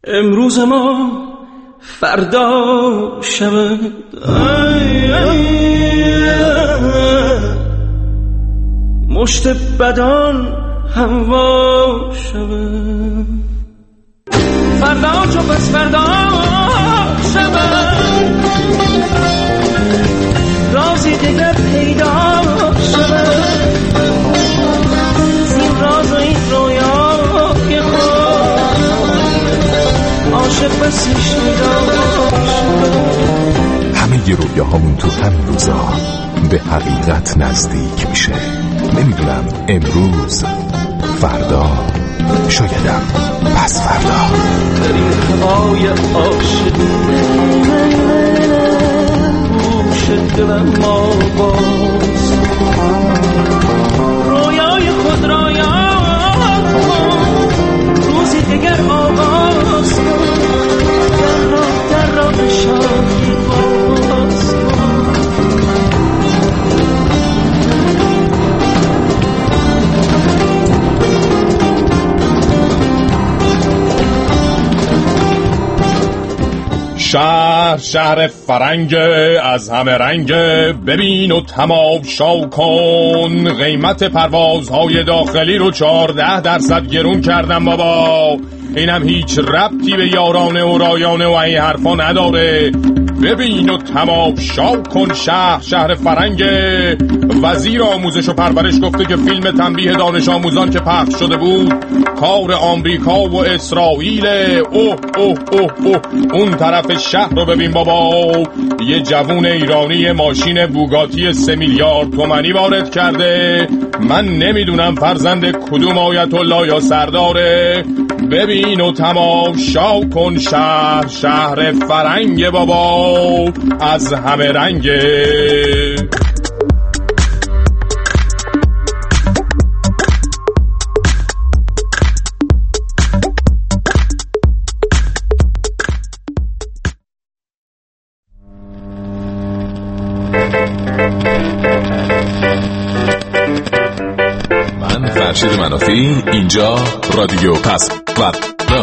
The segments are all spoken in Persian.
امروز ما فردا شود، مشت بدان هوا شود، فردا چو پس فردا شود، رازی دیگر پیدا شود، زین راز و این رویای خود عاشق بسی شیدا شود. همه ی رویاهامون تو همین روزا به حقیقت نزدیک میشه. نمیدونم امروز، فردا، شایدم پس فردا. در این های عاشق گوش دلم ما باز، رویای خود را یاد کن، روزی دیگر آغاز کن، در راه شادی باز کن. شهر فرنگ از همه رنگ، ببین و تماشا کن. قیمت پروازهای داخلی رو 14% گرون کردم بابا. اینم هیچ ربطی به یارانه و رایانه و این حرفا نداره. ببین و تماشا کن. شهر فرنگ. وزیر آموزش و پرورش گفته که فیلم تنبیه دانش آموزان که پخش شده بود کار آمریکا و اسرائیل. اوه اوه اوه اوه، اون طرف شهر رو ببین بابا. یه جوون ایرانی ماشین بوگاتی 3 میلیارد تومانی وارد کرده. من نمیدونم فرزند کدوم آیت الله یا سرداره. ببین و تماشا کن. شهر فرنگ بابا، از همه رنگه. من فرشید منافی، اینجا رادیو پس فردا.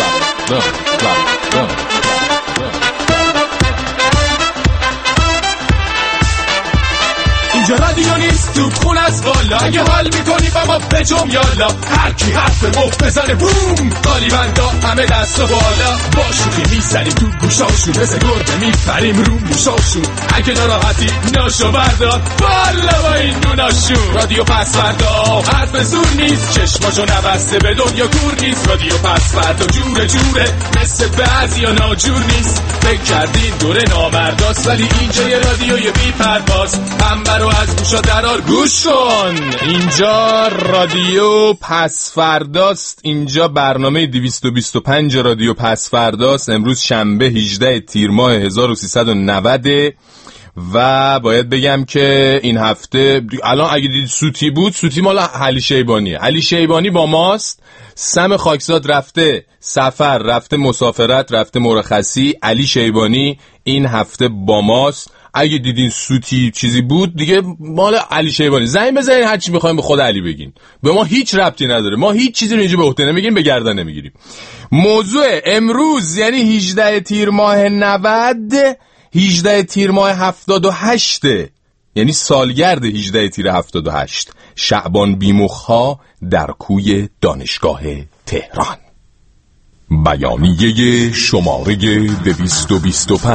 اینجا رادیو نیست تو خون از والا. اگه حال میکنی با ما بجم یالا. هر کی حرف مفت بزنه بوم، قالی بندا همه دست و بالا. با شوخی میزنیم تو گوشاشون، مثل گرده میپریم رو موشاشون. اگه ناراحتی ناشو بردار بالا با این دوناشون. رادیو پس فردا حرف زور نیست، چشماشو نبسته به دنیا کور نیست. رادیو پس فردا جوره مثل بعضی ها ناجور نیست. فکر کردین دوره نامرداست، ولی اینجا یه رادیوی بی پرواز. رو از گوشا درار گوش کن. اینجا رادیو پس فرداست. اینجا برنامه 225 رادیو پس فرداست. امروز شنبه 18 تیر ماه 1390 و باید بگم که این هفته الان اگه دید سوتی بود، سوتی مال علی شیبانیه. علی شیبانی با ماست. سم خاکزاد رفته سفر، رفته مسافرت، رفته مرخصی. علی شیبانی این هفته با ماست. اگه دیدین سوتی چیزی بود دیگه مال علی شیبانی. زنگ بزنین هر چی میخوایم به خود علی بگین. به ما هیچ ربطی نداره. ما هیچ چیزی رو اینجا به عهده نمیگیریم، به گردن نمیگیریم. موضوع امروز یعنی 18 تیر ماه 90، 18 تیر ماه 78، یعنی سالگرد 18 تیر 78. شعبان بیمخها در کوی دانشگاه تهران. بیانیه شماره 225.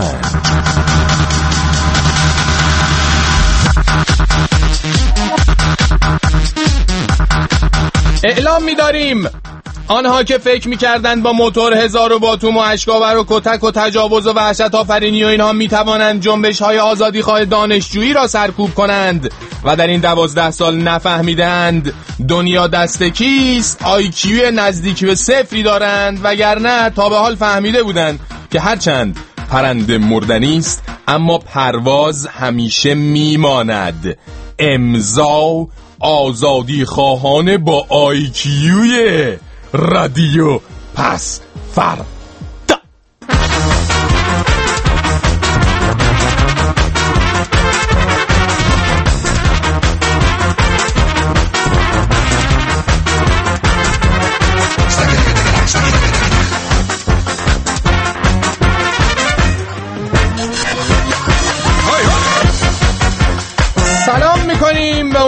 اعلام می‌داریم آنها که فکر می‌کردند با موتور 1000 باتوم و اشکاور و کتک و تجاوز و وحشت آفرینی و اینها می‌توانند جنبش‌های آزادیخواه دانشجویی را سرکوب کنند و در این 12 سال نفهمیدند دنیا دست کیست، IQ نزدیک به 0 دارند، وگرنه تا به حال فهمیده بودند که هرچند پرنده مردنی است اما پرواز همیشه میماند. امضا آزادی خواهان با آیکیوی رادیو پس فردا.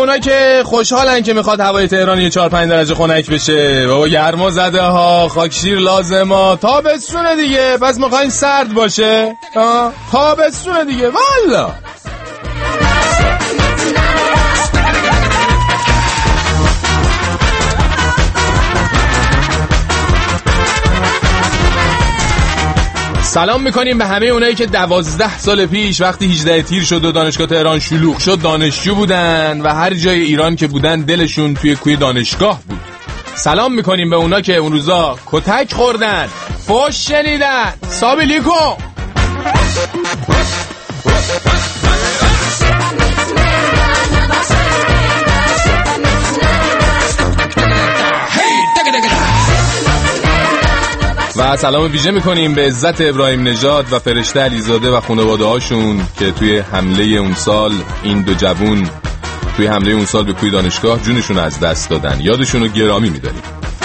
اونا که خوشحالن که میخواد هوای تهران یه 4-5 درجه خنک بشه. بابا گرما زده ها، خاکشیر لازم ها، تابستونه دیگه، پس میخواین سرد باشه؟ تابستونه دیگه والا. سلام میکنیم به همه اونایی که 12 سال پیش وقتی 18 تیر شد و دانشگاه تهران شلوغ شد دانشجو بودن و هر جای ایران که بودن دلشون توی کوی دانشگاه بود. سلام میکنیم به اونا که اون روزا کتک خوردن، فوش شنیدن، سابیلیکو. و سلام ویژه میکنیم به عزت ابراهیم نژاد و فرشته علیزاده و خانواده هاشون که توی حمله اون سال این دو جوون توی حمله اون سال به کوی دانشگاه جونشون از دست دادن. یادشون رو گرامی میداریم.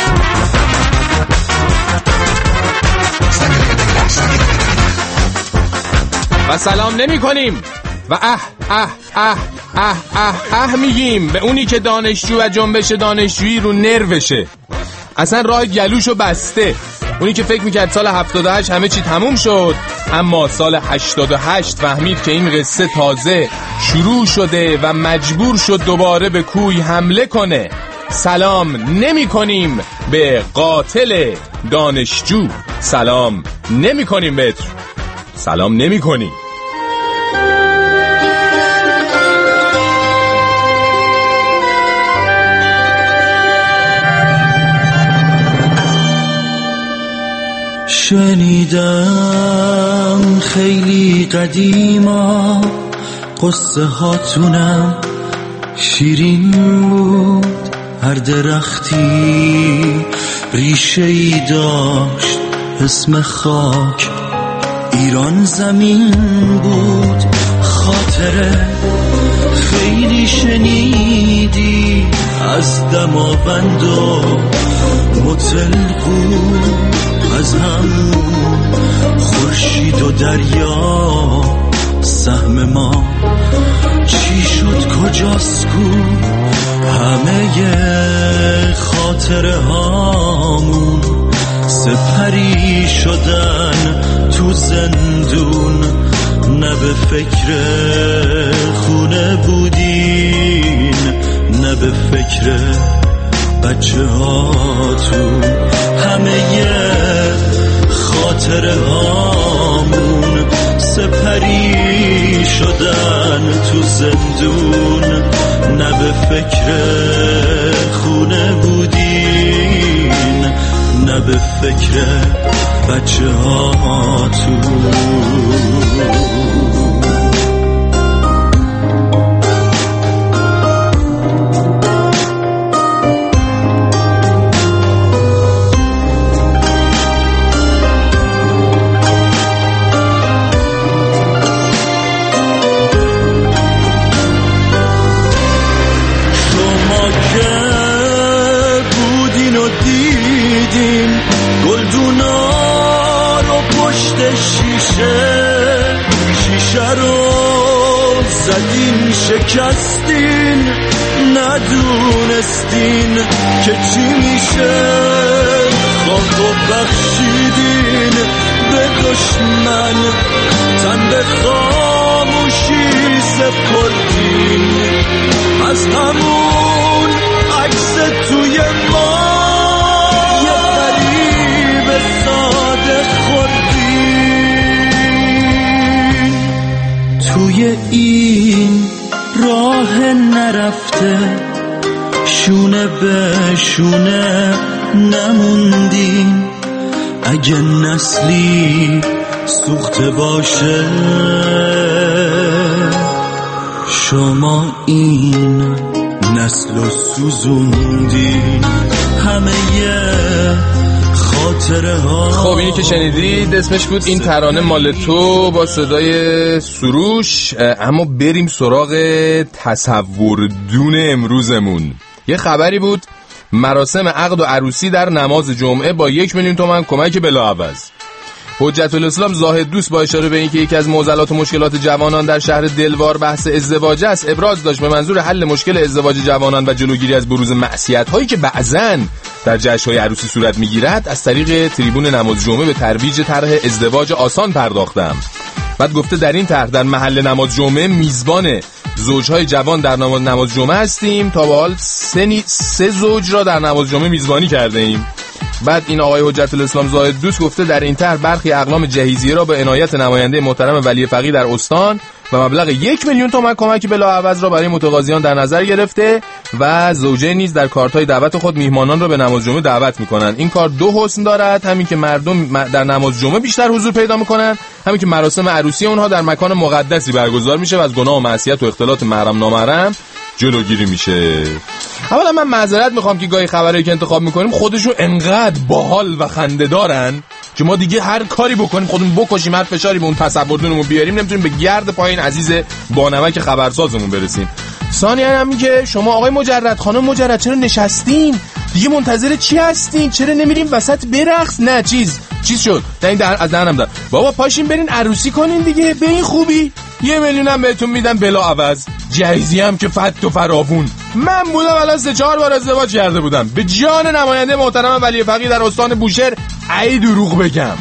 و سلام نمی کنیم و میگیم به اونی که دانشجو و جنبش دانشجویی رو نروشه، اصلا راه گلوشو بسته. اونی که فکر میکرد سال 78 همه چی تموم شد، اما سال 88 فهمید که این قصه تازه شروع شده و مجبور شد دوباره به کوی حمله کنه. سلام نمی کنیم به قاتل دانشجو، سلام نمی کنیم بهت، سلام نمی کنیم. شنیدم خیلی قدیما قصه هاتونم شیرین بود، هر درختی ریشه‌ای داشت اسم خاک، ایران زمین بود. خاطره خیلی شنیدی از دماوند و مطلقو، از همون خورشید و دریا سهم ما چی شد کجاست کو؟ همه خاطره هامون سپری شدن تو زندون، نه به فکر خونه بودین نه به فکر بچه هاتون. همه خاطره هامون سپری شدن تو زندون، نه به فکر خونه بودین نه به فکر بچه هاتون. شکستین ندونستین که چی میشه، خاکو بخشیدین به دشمن، تن به خاموشی سپردین، از همون عکس توی ما یه غریب ساده خوردین. توی این راه نرفته شونه به شونه نموندیم، اگه نسلی سوخته باشه شما این نسل رو سوزوندین. همه خاطره ها. خب اینی که شنیدید اسمش بود این ترانه مال تو با صدای سروش. اما بریم سراغ تصوردون امروزمون. یه خبری بود مراسم عقد و عروسی در نماز جمعه با 1,000,000 تومان کمک بلاعوض. حجت الاسلام زاهد دوست با اشاره به اینکه یکی از معضلات و مشکلات جوانان در شهر دلوار بحث ازدواج است، ابراز داشت به منظور حل مشکل ازدواج جوانان و جلوگیری از بروز معصیت‌هایی که بعضاً در جشن‌های عروسی صورت می‌گیرد، از طریق تریبون نماز جمعه به ترویج طرح ازدواج آسان پرداختم. بعد گفته در این طرح در محل نماز جمعه میزبان زوجهای جوان در نماز جمعه هستیم. تا به حال 3 زوج را در نماز جمعه میزبانی کرده ایم. بعد این آقای حجت الاسلام زاهد دوست گفته در این طرح برخی اقلام جهیزیه را به عنایت نماینده محترم ولی فقیه در استان و مبلغ 1 میلیون تومان کمک بلاعوض را برای متقاضیان در نظر گرفته و زوجه نیز در کارت‌های دعوت خود میهمانان را به نماز جمعه دعوت می‌کنند. این کار 2 حسن دارد، همین که مردم در نماز جمعه بیشتر حضور پیدا می‌کنند، همین که مراسم عروسی اونها در مکان مقدسی برگزار میشه و از گناه و معصیت و اختلاط محرم نامحرم جلوگیری میشه. اولا من معذرت میخوام که گاهی خبرایی که انتخاب میکنیم خودشون انقدر باحال و خنده دارن که ما دیگه هر کاری بکنیم خودمون بکشیم، هر فشاری به اون تصوردونمون بیاریم نمیتونیم به گرد پایین عزیز بانمک خبرسازمون برسیم. ثانیاً همین که شما آقای مجرد، خانم مجرد، چرا نشستین؟ دیگه منتظر چی هستین؟ چرا نمیریم وسط برقص؟ نه چیز شد. از دهنم در. بابا پاشین برین عروسی کنین دیگه، به این خوبی 1 میلیون هم بهتون میدن بلا عوض. جهیزیه هم که فت و فراوون. من بودم الان 3-4 بار ازدواج کرده بودم. به جان نماینده محترم ولی فقیه در استان بوشهر ای دروغ بگم.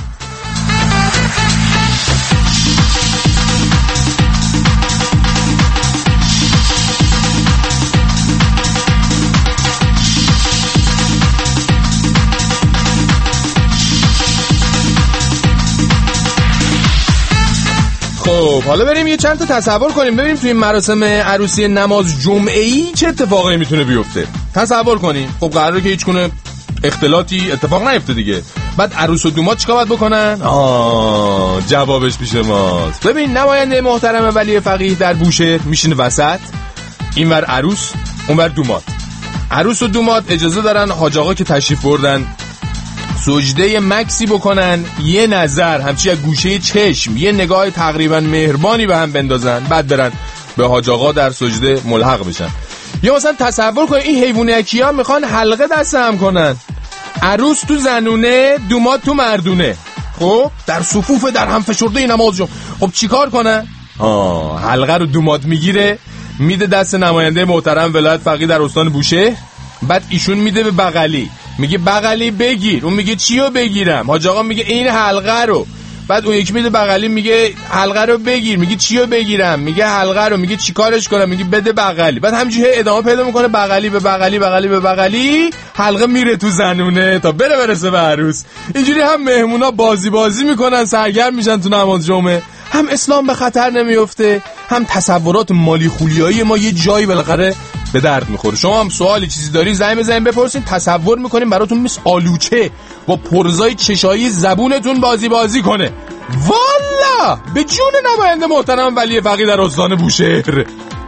خب حالا بریم یه چند تا تصور کنیم ببینیم توی این مراسم عروسی نماز جمعه‌ای چه اتفاقی میتونه بیفته. تصور کنیم خب قراره که هیچ گونه اختلاطی اتفاق نیفته دیگه. بعد عروس و دوماد چیکار باید بکنن؟ جوابش پیش ماست. ببین نماینده محترم ولی فقیه در بوشهر میشینه وسط، اینور عروس اونور دوماد. عروس و دوماد اجازه دارن حاج آقا که تشریف بردن سجده مکسی بکنن، یه نظر همچی از گوشه چشم یه نگاه تقریبا مهربانی به هم بندازن، بعد برن به حاج آقا در سجده ملحق بشن. یا مثلا تصور کن این حیوانکیا میخوان حلقه دست هم کنن، عروس تو زنونه دوماد تو مردونه، خب در صفوف در هم فشرده نماز جمعه. خب چیکار کنن؟ حلقه رو دوماد میگیره میده دست نماینده محترم ولایت فقیه در استان بوشهر، بعد ایشون میده به بغلی، میگه بغلی بگیر، اون میگه چیو بگیرم؟ حاج آقا میگه این حلقه رو، بعد اون یکی میده بغلی میگه حلقه رو بگیر، میگه چیو بگیرم؟ میگه حلقه رو، میگه چیکارش کنم؟ میگه بده بغلی. بعد همینجوری ادامه پیدا میکنه بغلی به بغلی بغلی به بغلی، حلقه میره تو زنونه تا برسه به عروس. اینجوری هم مهمونا بازی میکنن، سرگرم میشن تو نماز جمعه، هم اسلام به خطر نمیفته، هم تصورات مالی خولیایی ما یه جایی بالاخره به درد میخوره. شما هم سوالی چیزی داری زنگ بزنین بپرسین، تصور میکنیم براتون مثل آلوچه با پرزای چشایی زبونتون بازی کنه. والا به جون نماینده محترم ولی فقیه در استان بوشهر.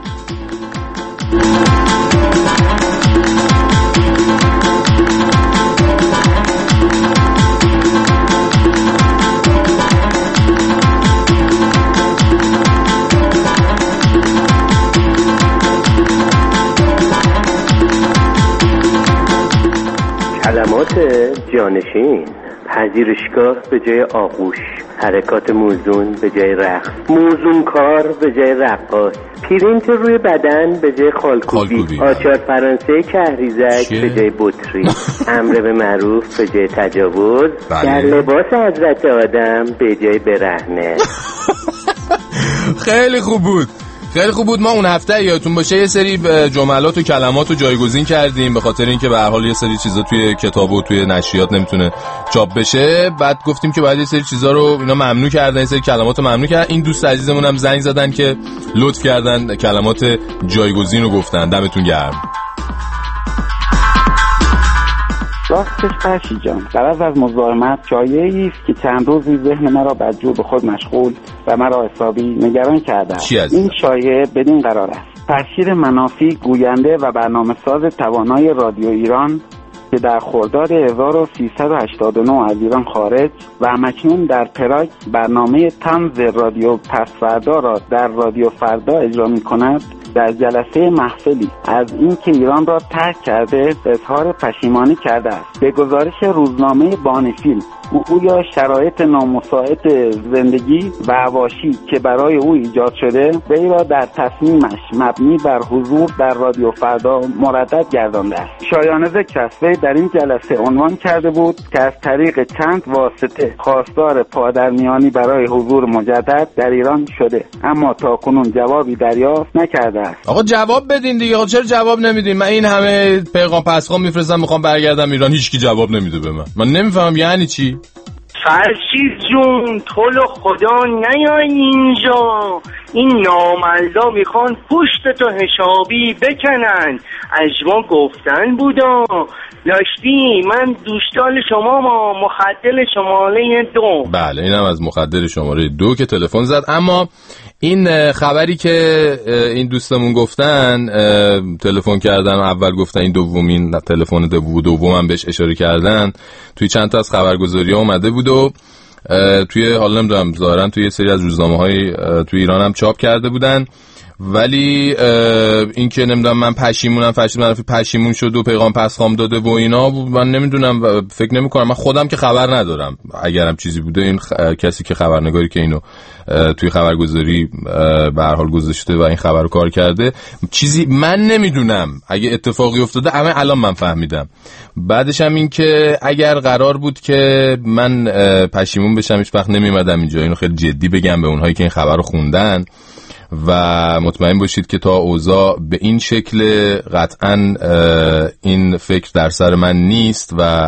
کلمات جانشین: پذیرشگاه به جای آغوش، حرکات موزون به جای رقص، موزون کار به جای رقاص، پرینت روی بدن به جای خالکوبی، آچار فرانسه کهریزک به جای بطری، امر به معروف به جای تجاوز، در لباس حضرت آدم به جای برهنه. خیلی خوب بود. ما اون هفته یادتون باشه یه سری جملات و کلمات رو جایگزین کردیم به خاطر اینکه به هر حال یه سری چیزا توی کتاب و توی نشریات نمیتونه چاپ بشه. بعد گفتیم که باید یه سری چیزا رو اینا ممنوع کردن، یه سری کلمات رو ممنوع کردن. این دوست عزیزمون هم زنگ زدن که لطف کردن کلمات جایگزین رو گفتن. دمتون گرم. راستش فرشی جان، غرض از مزاحمت شایعی است که چند روزی ذهن مرا بدجور به خود مشغول و مرا حسابی نگران کرده است. این شایعه بدین قرار است: فرشید منافی، گوینده و برنامه‌ساز توانای رادیو ایران که در خرداد 1389 از ایران خارج و همکنون در پراگ برنامه طنز رادیو پسفردا را در رادیو فردا اجرا می‌کند، در جلسه محفلی از اینکه ایران را ترک کرده اظهار پشیمانی کرده است. به گزارش روزنامه بانفیل او یا شرایط نامساعد زندگی و حواشی که برای او ایجاد شده وی را در تصمیمش مبنی بر حضور در رادیو فردا مردد گردانده است. شایانه ذکر است وی در این جلسه عنوان کرده بود که از طریق چند واسطه خواستار پادرمیانی برای حضور مجدد در ایران شده، اما تاکنون جوابی دریافت نکرده است. آقا جواب بدین دیگه. آقا چرا جواب نمیدین؟ من این همه پیغام پسخام میفرستم میخوام برگردم ایران، هیچکی جواب نمیده به من نمیفهمم یعنی چی. فرشید جون تو رو خدا نیای اینجا، این نامردا میخوان پشت تو حسابی بکنن. اجما گفتن بودا داشتی من دوستال شما ما مخدر شماره 2. بله اینم از مخدر شماره 2 که تلفن زد. اما این خبری که این دوستمون گفتن تلفن کردن و اول گفتن این دومین تلفن دومم بهش اشاره کردن، توی چند تا از خبرگزاری‌ها اومده بود و توی حالا نمیدونم ظاهرا توی یه سری از روزنامه‌های توی ایران هم چاپ کرده بودن، ولی این که نمیدونم من پشیمون شد و پیغام پسخام داده و اینا من نمیدونم، فکر نمی‌کنم. من خودم که خبر ندارم، اگرم چیزی بوده این کسی که خبرنگاری که اینو توی خبرگزاری به هر حال گذاشته و این خبر رو کار کرده چیزی من نمیدونم. اگه اتفاقی افتاده همه الان من فهمیدم. بعدش هم این که اگر قرار بود که من پشیمون بشم هیچ وقت نمی‌اومدم اینجا. اینو خیلی جدی بگم به اونهایی که این خبر رو خوندن و مطمئن باشید که تا اوضاع به این شکل قطعاً این فکر در سر من نیست و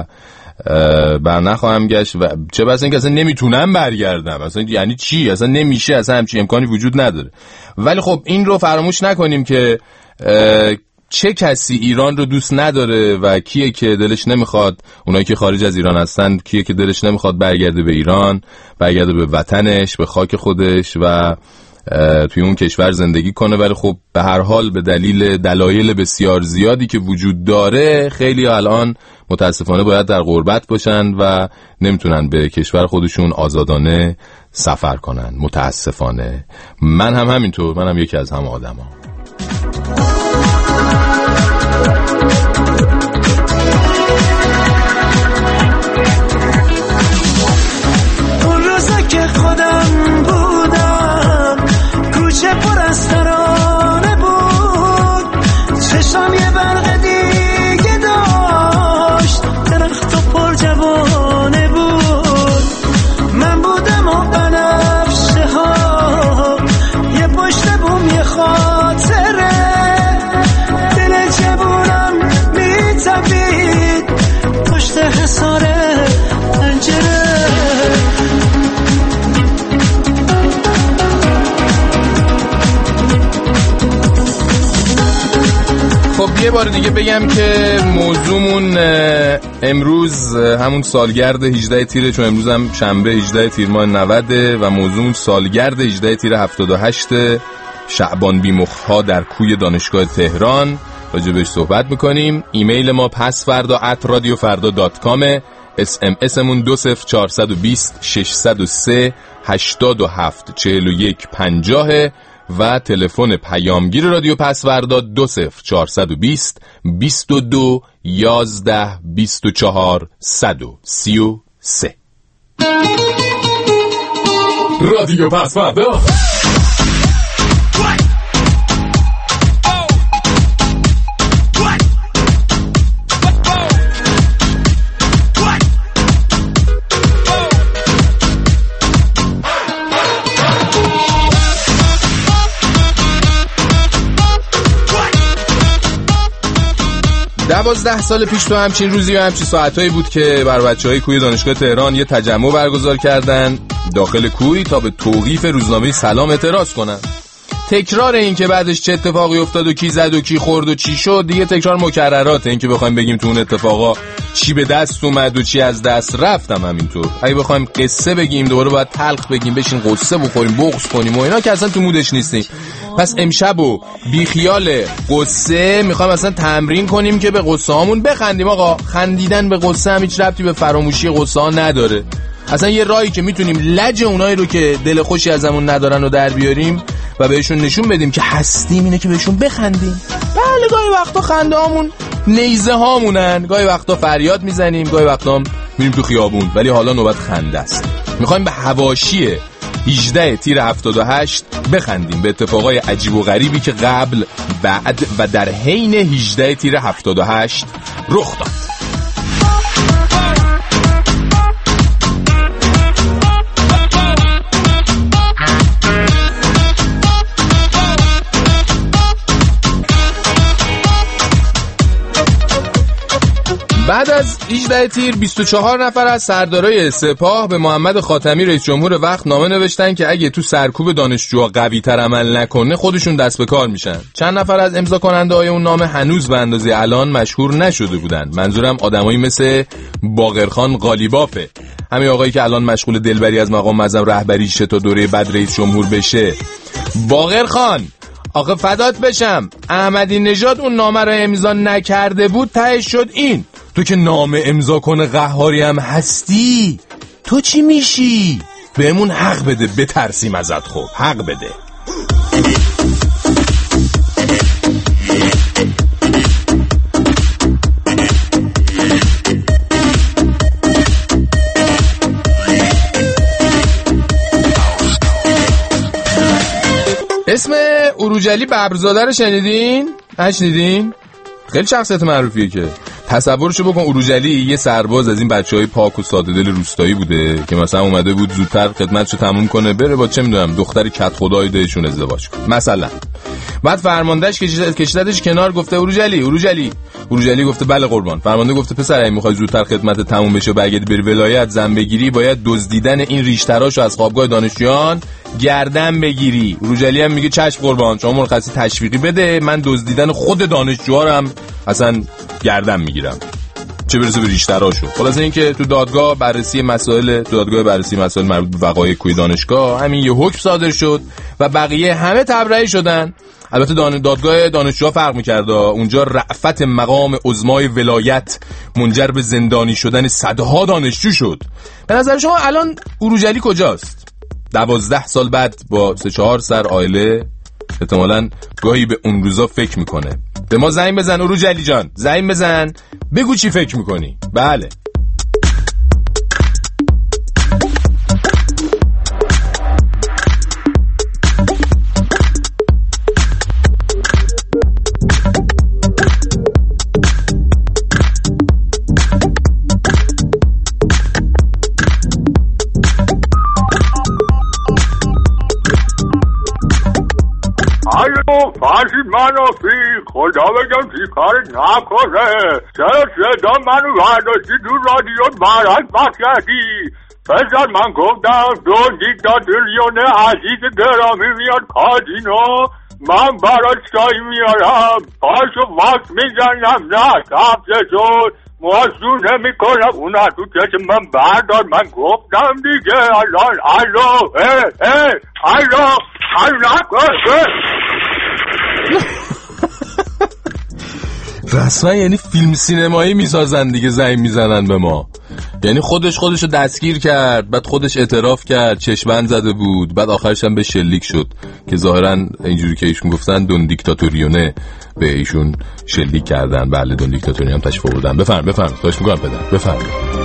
بر نخواهم گشت و چه بس اینکه اصلا نمیتونم برگردم. اصلا یعنی چی؟ اصلا نمیشه، اصلا همچین امکانی وجود نداره. ولی خب این رو فراموش نکنیم که چه کسی ایران رو دوست نداره و کیه که دلش نمیخواد، اونایی که خارج از ایران هستن کیه که دلش نمیخواد برگرده به ایران، برگرده به وطنش، به خاک خودش و توی اون کشور زندگی کنه. ولی خب به هر حال به دلایل بسیار زیادی که وجود داره خیلی الان متاسفانه باید در غربت باشن و نمیتونن به کشور خودشون آزادانه سفر کنن. متاسفانه من هم همینطور، منم یکی از همه آدم ها. اون روزا که خودم بودم کوچه پر از ترانه بود، چشم یه برق دیگه داشت، درخت و پر جوانه بود. من بودم و بنفشه ها یه پشت بوم یه خاطره، دل جوونم میتپید پشت حصار پنجره. خب یه بار دیگه بگم که موضوعمون امروز همون سالگرد 18 تیر، چون امروز هم شنبه 18 تیر ماه 90 و موضوعمون سالگرد 18 تیر 78 شعبان بیمخها در کوی دانشگاه تهران راجع بهش صحبت میکنیم. ایمیل ما pasfarda@radiofarda.com، SMS-مون 20420 603 87 41 50 و تلفن پیامگیر رادیو پسوردا 20420 22 11 24 133. رادیو پسوردا. دوازده سال پیش تو همچین روزی و همچین ساعتایی بود که بر بچه‌های کوی دانشگاه تهران یه تجمع برگزار کردن داخل کوی تا به توقیف روزنامه سلام اعتراض کنن. تکرار این که بعدش چه اتفاقی افتاد و کی زد و کی خورد و چی شد دیگه تکرار مکررات. این که بخوایم بگیم تو اون اتفاقا چی به دست اومد و چی از دست رفتم همینطور. اگه بخوایم قصه بگیم دوباره باید تلخ بگیم، بشین قصه بخوریم، بغض کنیم و اینا که اصلا تو مودش نیستیم. پس امشب و بیخیال قصه میخوایم اصلا تمرین کنیم که به قصه هامون بخندیم. آقا خندیدن به قصه هم هیچ ربطی به فراموشی قصه ها نداره. اصلا یه راهی که میتونیم لج اونایی رو که دل خوشی ازمون ندارن و در بیاریم و بهشون نشون بدیم که هستیم اینه که بهشون بخندیم. بله گاهی وقتا خنده هامون نیزه هامونن، گاهی وقتا فریاد میزنیم، گاهی وقتا هم میریم تو خیابون، ولی حالا نوبت خنده است. میخوایم به حواشی 18 تیر 78 بخندیم به اتفاقای عجیب و غریبی که قبل، بعد و در حین 18 تیر 78 رخ داد. بعد از 18 تیر 24 نفر از سردارای سپاه به محمد خاتمی رئیس جمهور وقت نامه نوشتن که اگه تو سرکوب دانشجوها قوی تر عمل نکنه خودشون دست به کار میشن. چند نفر از امضا کننده های اون نامه هنوز به اندازه الان مشهور نشده بودن. منظورم آدمایی مثل باقرخان قالیبافه، همین آقایی که الان مشغول دلبری از مقام معظم رهبری شه تا دوره بعد رئیس جمهور بشه. باقرخان آخه فدات بشم، احمدی نژاد اون نامه رو امضا نکرده بود، تهش شد این. تو که نامه امضا کنه قهاری هم هستی، تو چی میشی؟ بهمون حق بده، بترسیم ازت. خوب حق بده. اسم اروجلی ببرزاده رو شنیدین؟ نشنیدین؟ خیلی شخصیت معروفیه که تصورشو بکن. اروجلی یه سرباز از این بچهای پاک و ساده دل روستایی بوده که مثلا اومده بود زودتر خدمتشو تموم کنه بره با چه میدونم دختری کت خدای دهشون ازدواج کنه مثلا. بعد فرماندهش کشیدش کنار، گفته اروجلی گفته بله قربان. فرمانده گفته پسر اگه میخوای زودتر خدمت تموم بشه و برگردی بری ولایت زن بگیری، باید دزدیدن این ریشتراشو از خوابگاه دانشجویان گردن بگیری. اروجلی هم میگه چشم قربان، شما مرخصی تشویقی بده، من دزدیدن خود دانشجوها رو هم اصلا گردن میگیرم، چه برسه به ریشتراشو. خلاصه این که تو دادگاه بررسی مسائل مربوط به وقایع کوی دانشگاه همین یه حکم صادر شد و بقیه همه تبرئه شدن. البته دادگاه دانشجوها فرق می‌کرد، اونجا رأفت مقام عظمای ولایت منجر به زندانی شدن صدها دانشجو شد. به نظر شما الان اروجلی کجاست؟ 12 سال بعد با 3-4 سر عائله احتمالاً گاهی به اون روزا فکر میکنه. به ما زنگ بزن اروجلی جان، زنگ بزن بگو چی فکر میکنی. بله فرشید منافی خدا بگم چی کار نکنه، چرا صدا منو برداشتی تو رادیو برعکس پخش کردی؟ پسر من گفتم دو دیکتاتوریون عزیز گرامی میاد کازینو، من برات چای میارم، پاشو واکس میزنم، نه قبضه شد موضوع نمی کنم، اونا تو چشم من بردار. من گفتم دیگه الان رسما یعنی فیلم سینمایی میسازن دیگه، زنگ میزنن به ما. یعنی خودشو دستگیر کرد، بعد خودش اعتراف کرد چشمند زده بود، بعد آخرش هم به شلیک شد که ظاهرا اینجوری که ایشون گفتن دون دیکتاتوریونه به ایشون شلیک کردن. بله دون دیکتاتوری هم تشریف آوردن. بفرم خواهش میکنم پدر بفرم.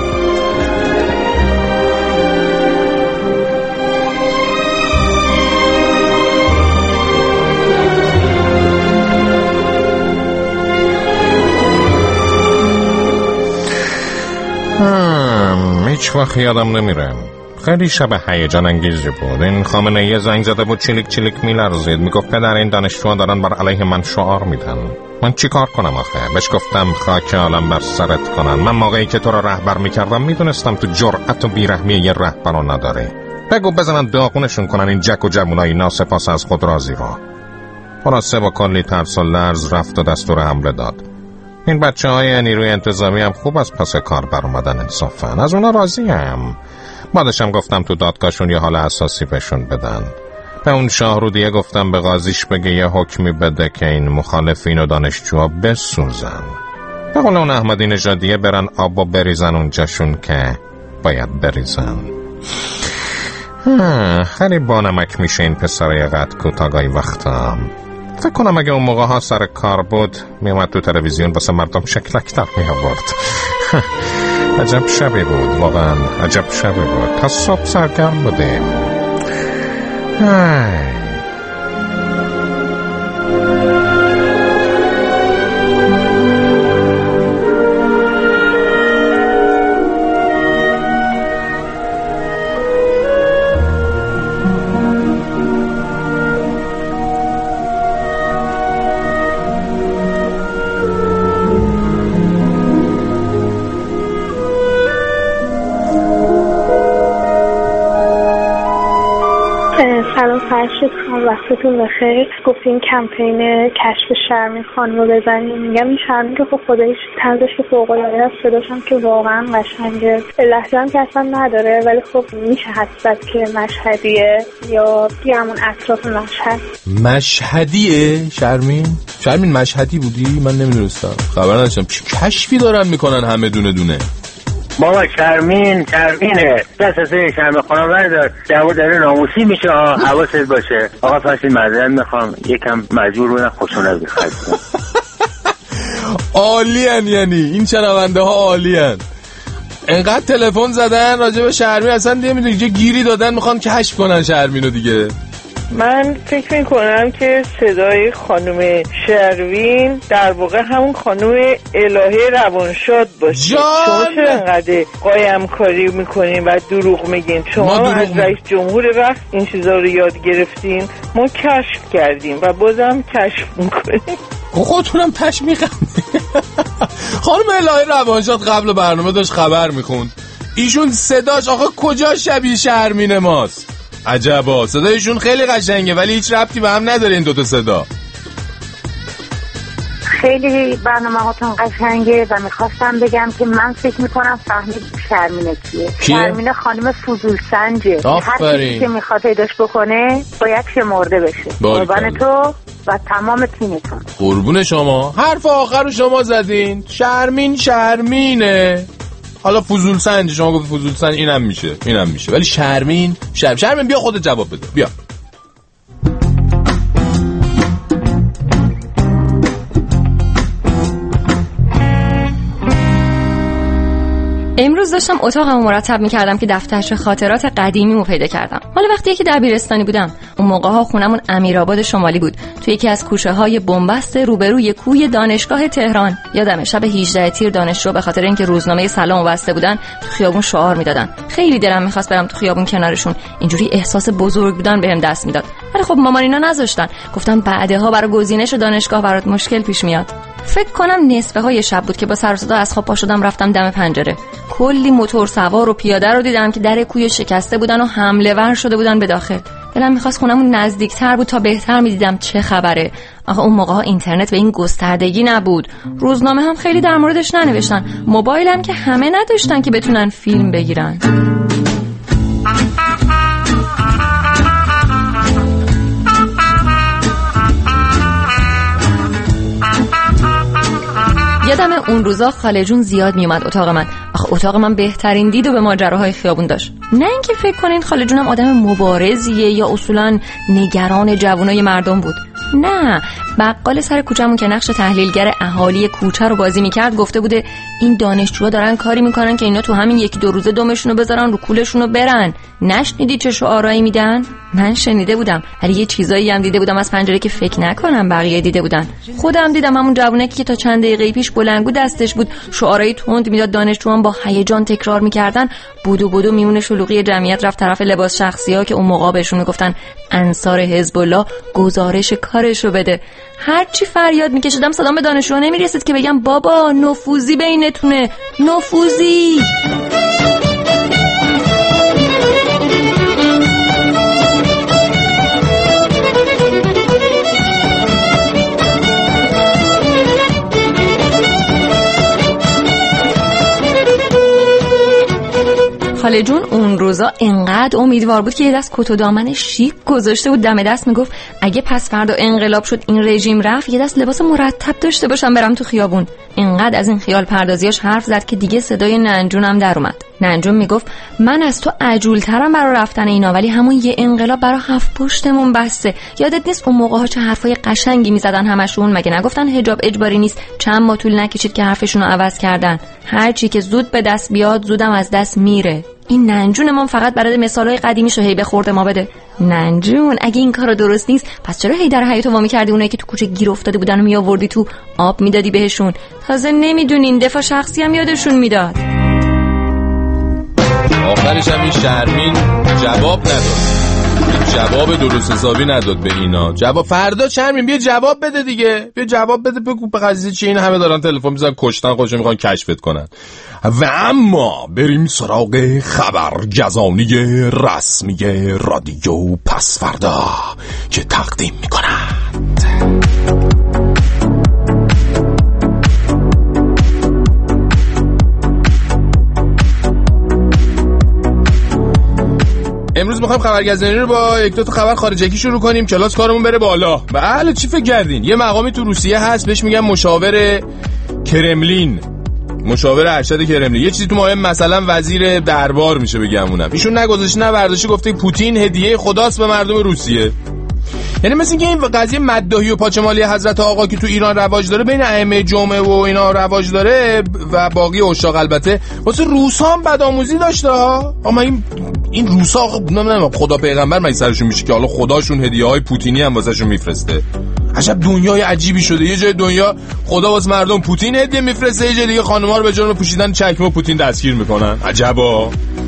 هیچ وقت یادم نمیره، خیلی شب هیجان انگیزی بود. این خامنه‌ای زنگ زده بود، چیلیک چیلیک میلرزید، میگفت پدر این دانشجوها دارن بر علیه من شعار میدن. من چی کار کنم آخه؟ بهش گفتم خاک عالم بر سرت کنن. من موقعی که تو را رهبر میکردم میدونستم تو جرأت و بیرحمی یه رهبر رو نداری. بگو بزنن داغونشون کنن این جک و جوونای ناسپاس از خود راضی را. خلاصه با کلی ترس و لرز رفت و دستور حمله داد. این بچه‌های نیروی انتظامی هم خوب از پس کار بر اومدن، انصافاً از اونا راضیم. بعدشم گفتم تو دادگاهشون یه حال اساسی بهشون بدن. به اون شاهرودیه گفتم به قاضیش بگه یه حکمی بده که این مخالفین و دانشجوها بسوزن. به قول اون احمدی نژادیه برن آب و بریزن اونجاشون که باید بریزن. خیلی بانمک میشه این پسره قد کوتاگای وقتا. فکر کنم اگه اون موقع ها سر کار بود میومد تو تلویزیون واسه مردم شکلکتر میآورد. عجب شبی بود، واقعا عجب شبی بود. تا صبح سرگرم بودیم. وقتتون بخیر. گفتین کمپین کشف شرمین خانم رو بزنیم. میگم این شرمین که خب خودش طنزش که فوق‌العاده است، صداش هم که واقعا قشنگه، لهجه هم که اصلا نداره، ولی خب میشه حدس که مشهدیه یا همون اطراف مشهد. مشهدیه شرمین مشهدی بودی؟ من نمیدونستم، خبر نداشتم. کشفی دارن میکنن همه دونه دونه. بابا شرمینه دست از شرمین خانم بردار، جواب داره ناموسی میشه. حواست باشه. آقا فرشید معذرت میخوام، یکم مجبور بودم خشونت بخوام. عالیان، یعنی این شنونده ها عالیان. انقدر تلفن زدن راجع به شرمین، اصلا نمیدونی چه گیری دادن، میخوان کشف کنن شرمینو دیگه. من فکر میکنم که صدای خانم شروین در واقع همون خانم الهه روانشاد باشه. شما چرا انقدر قایم کاری میکنین و دروغ میگین؟ شما از رئیس جمهور وقت این چیزا رو یاد گرفتین، ما کشف کردیم و بازم کشف میکنیم. خودتونم تشمیقم. خانم الهه روانشاد قبل برنامه داشت خبر میخوند، ایشون صداش آخه کجا شبیه شرمین ماست. عجبا، صدایشون خیلی قشنگه ولی هیچ ربطی به هم نداره این دوتا صدا. خیلی برنامه هاتون قشنگه و میخواستم بگم که من فکر میکنم فهمید شرمینه کیه. شرمینه خانم فضول سنجه. هر چیزی که میخواد پیداش بکنه باید شمرده بشه. قربان تو و تمام تیمتون. قربون شما. حرف آخر رو شما زدین. شرمینه. حالا فضول سنج، شما گفت فضول سنج، اینم میشه ولی شرمین بیا خودت جواب بده. بیا. امروز داشتم اتاقمو مرتب می‌کردم که دفترچه خاطرات قدیمیمو پیدا کردم. حالا وقتی که دبیرستانی بودم، اون موقع‌ها خونمون امیرآباد شمالی بود، توی یکی از کوچه‌های بنبست روبروی کوی دانشگاه تهران. یادمه شب 18 تیر دانشجو به خاطر اینکه روزنامه سلامو بسته بودن، تو خیابون شعار میدادن. خیلی دلم می‌خواست برم تو خیابون کنارشون، اینجوری احساس بزرگ بودن بهم دست میداد. ولی خب مامان اینا نذاشتن. گفتم بعدها برای گزینش دانشگاه برات مشکل پیش میاد. فکر کنم نصفه های شب بود که با سر و صدا از خواب پا شدم رفتم دم پنجره. کلی موتور سوار و پیاده رو دیدم که در کوی شکسته بودن و حمله ور شده بودن به داخل. دلم می‌خواست خونمون نزدیک‌تر بود تا بهتر می‌دیدم چه خبره. آخه اون موقع‌ها اینترنت به این گستردگی نبود. روزنامه هم خیلی در موردش ننوشتن. موبایل هم که همه نداشتن که بتونن فیلم بگیرن. یادم اون روزا خاله جون زیاد میومد اتاق من. آخه اتاق من بهترین دید و به ماجراهای خیابون داشت. نه اینکه فکر کنین خاله جونم آدم مبارزیه یا اصولا نگران جوانای مردم بود. نه، بقال سر کوچه‌مون که نقش تحلیلگر اهالی کوچه رو بازی میکرد گفته بوده این دانشجوها دارن کاری میکنن که اینا تو همین یکی دو روزه دمشونو بذارن رو کولشونو برن. نشنیدی چه شعارایی میدن؟ من شنیده بودم، ولی یه چیزایی هم دیده بودم از پنجره که فکر نکنم بقیه دیده بودن. خودم دیدم همون جوونکی که تا چند دقیقه پیش بلنگو دستش بود شعارای تند میداد، دانشجویان با هیجان تکرار میکردن. بودو میمونه شلوغی جمعیت رفت طرف لباس شخصی‌ها که اون موقع بهشون میگفتن انصار حزب الله گزارش کارشو بده. هر چی فریاد میکشیدم صدام به دانشجوها نمیرسید که بگم بابا نفوذی بینتونه، نفوذی. خاله جون اون روزا انقدر امیدوار بود که یه دست کت و دامن شیک گذاشته بود دم دست، میگفت اگه پس فردا انقلاب شد این رژیم رفت یه دست لباس مرتب داشته باشم برم تو خیابون. اینقدر از این خیال پردازیاش حرف زد که دیگه صدای ننجونم در اومد. ننجون میگفت من از تو عجولترم برای رفتن اینا، ولی همون یه انقلاب برای هفت پشتمون بسته. یادت نیست اون موقع‌ها چه حرفای قشنگی میزدن همشون؟ مگه نگفتن حجاب اجباری نیست؟ چند ماه طول نکشید که حرفشون رو عوض کردن. هر چی که زود به دست بیاد زودم از دست میره. این ننجون ما فقط برای مثالای قدیمیشو هی به خورد ما بده. ننجون اگه این کارو درست نیست پس چرا هی در حیاط وامی کردی اونایی که تو کوچه گیر افتاده بودن و میآوردی تو، آب میدادی بهشون؟ تازه نمیدونین دفاع شخصی هم یادشون میداد. آخرش هم این شرمین جواب نداد، جواب درست حسابی نداد به اینا. جواب فردا شرمین بیا جواب بده دیگه، بیا جواب بده، بگو به قضیه چیه. این همه دارن تلفن میزنن کشتن خودشون میخوان کشفت کنن. و اما بریم سراغ خبرگزانی رسمی رادیو پسفردا که تقدیم میکنند. امروز میخوایم خبرگزانی رو با یک دو تا خبر خارجی شروع کنیم. کلاس کارمون بره بالا. بله چی فکر کردین؟ یه مقامی تو روسیه هست بهش میگن مشاور کرملین، مشاور ارشد کرملین. یه چیزی تو مهم مثلا وزیر دربار میشه بگمونم. ایشون نگذاشت نه برداشت گفته پوتین هدیه خداست به مردم روسیه. یعنی مثل اینکه این قضیه مداحی و پاچمالی حضرت آقا که تو ایران رواج داره، بین ائمه جمعه و اینا رواج داره و باقی عشاق، البته واسه روسا هم بدآموزی داشته ها. اما این روسا نمیدونم خدا پیغمبر مگه سرشون میشه که حالا خداشون هدیه‌های پوتینی هم واسهشون میفرسته؟ عجب دنیای عجیبی شده. یه جای دنیا خدا واسه مردم پوتین هدیه میفرسته، یه جای دیگه خانم‌ها رو به جرم پوشیدن چکمه پوتین دستگیر میکنن. عجبا.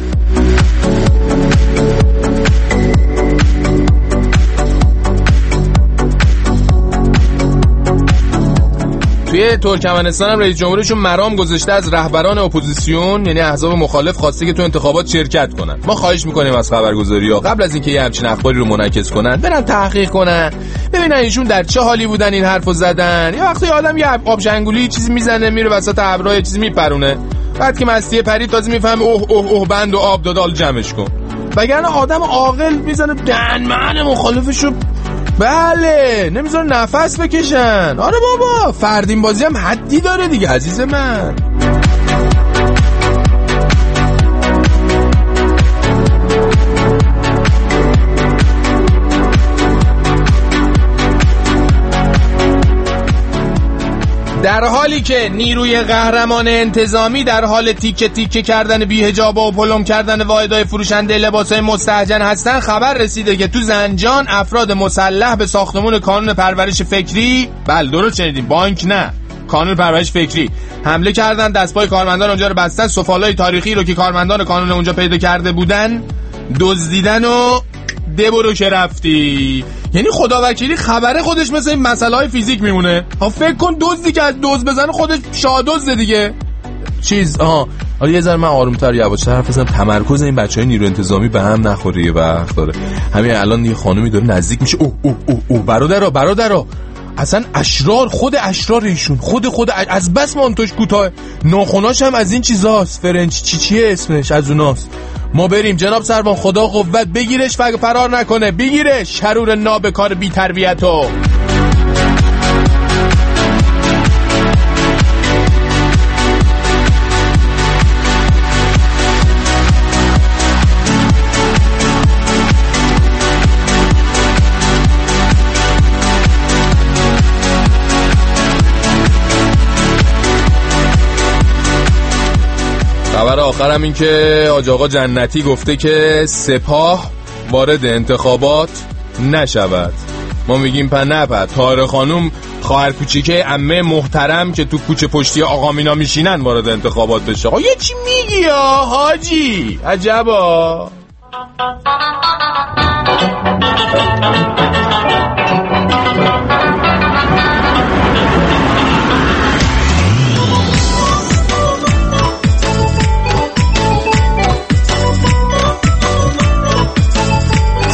توی ترکمنستان هم رئیس جمهورشون مرام گذاشته از رهبران اپوزیسیون یعنی احزاب مخالف خواسته که تو انتخابات شرکت کنن. ما خواهش میکنیم از خبرگزاری‌ها قبل از اینکه یه همچین اخباری رو منعکس کنن برن تحقیق کنن، ببینن ایشون در چه حالی بودن این حرفو زدن. یه وقتی آدم یه آب جنگولی چیزی میزنه میره وسط ابرای چیزی میپرونه، بعد که مستی پری تازه میفهمه اوه بند و آب داد جمعش کن. وگرنه آدم عاقل میزنه دهن مخالفشو، بله نمیذاره نفس بکشن. آره بابا فردین بازی هم حدی داره دیگه عزیز من. در حالی که نیروی قهرمان انتظامی در حال تیکه تیکه کردن بی‌حجاب و پلم کردن واحدهای فروشنده لباسای مستهجن هستن، خبر رسیده که تو زنجان افراد مسلح به ساختمون کانون پرورش فکری، بله درست شنیدیم بانک نه کانون پرورش فکری، حمله کردن. دستپای کارمندان اونجا رو بستن، سفالای تاریخی رو که کارمندان کانون اونجا پیدا کرده بودن دزدیدن و دبرو که رفتی. یعنی خداوکیلی خبره خودش مثل این مسئله های فیزیک میمونه. فکر کن دزدی که از دزد بزنه خودش شادزده دیگه. حالا یه ذره من آرومتر یواشتر حرف بزنم، تمرکز این بچهای نیرو انتظامی به هم نخوره. یه وقت داره همین الان یه خانومی داره نزدیک میشه، او برادرها اصلا اشرار، خود اشرار ایشون، خود از بس مانتوش کوتاه، ناخناش هم از این چیزاست، فرنچ چیه اسمش، از اوناست. ما بریم جناب سروان، خدا قوت بگیرش فرار نکنه، بگیرش شرور نابکار بی تربیتو. خبر آخرم این که حاج آقا جنتی گفته که سپاه وارد انتخابات نشود. ما میگیم نه طاهره خانوم خواهر کوچیکه عمه محترم که تو کوچه پشتی آقا مینا میشینن وارد انتخابات بشه. آقا یه چی میگی حاجی؟ عجبا.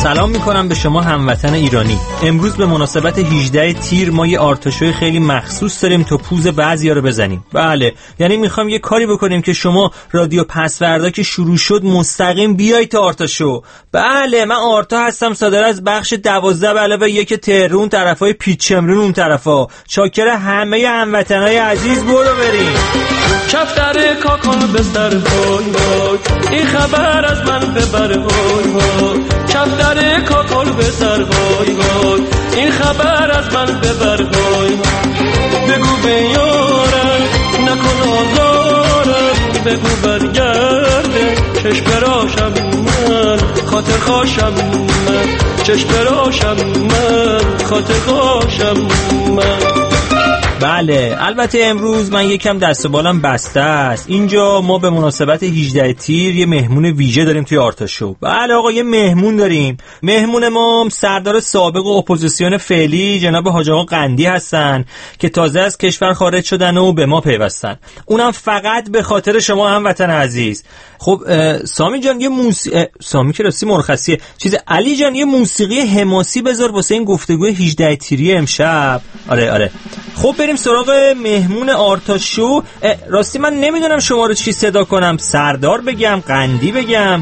سلام میکنم به شما هموطن ایرانی. امروز به مناسبت 18 تیر ما یه آرتشوی خیلی مخصوص داریم تا پوز بعضیا رو بزنیم. بله، یعنی میخوام یه کاری بکنیم که شما رادیو پسوردا که شروع شد مستقیم بیای تا آرتشو. بله، من آرتا هستم، صادر از بخش 12/1 تهران، طرفای پیچمرون اون طرفا. شاکر همه هموطنای عزیز. برو بریم. کفتر کاکل بستر وای وای، این خبر از من ببر وای وای. کفتر کاکل بستر وای وای، این خبر از من ببر وای. بگو به یارم نکن آزارم، بگو برگرده چشم براشم من، خاطر خاشم من، چشم براشم من، خاطر خاشم من. بله، البته امروز من یکم دست و بالم بسته است. اینجا ما به مناسبت 18 تیر یه مهمون ویژه داریم توی آرتشو. بله آقا، یه مهمون داریم. مهمون ما سردار سابق و اپوزیسیون فعلی جناب حاج آقا قندی هستن که تازه از کشور خارج شدن و به ما پیوستن. اونم فقط به خاطر شما هموطن عزیز. خب سامی جان یه سامی که راستی مرخصیه. علی جان یه موسیقی حماسی بذار واسه این گفتگوی 18 تیری امشب. آره. خب بریم سراغ مهمون آرتاشو. راستی من نمیدونم شما رو چی صدا کنم، سردار بگم، قندی بگم؟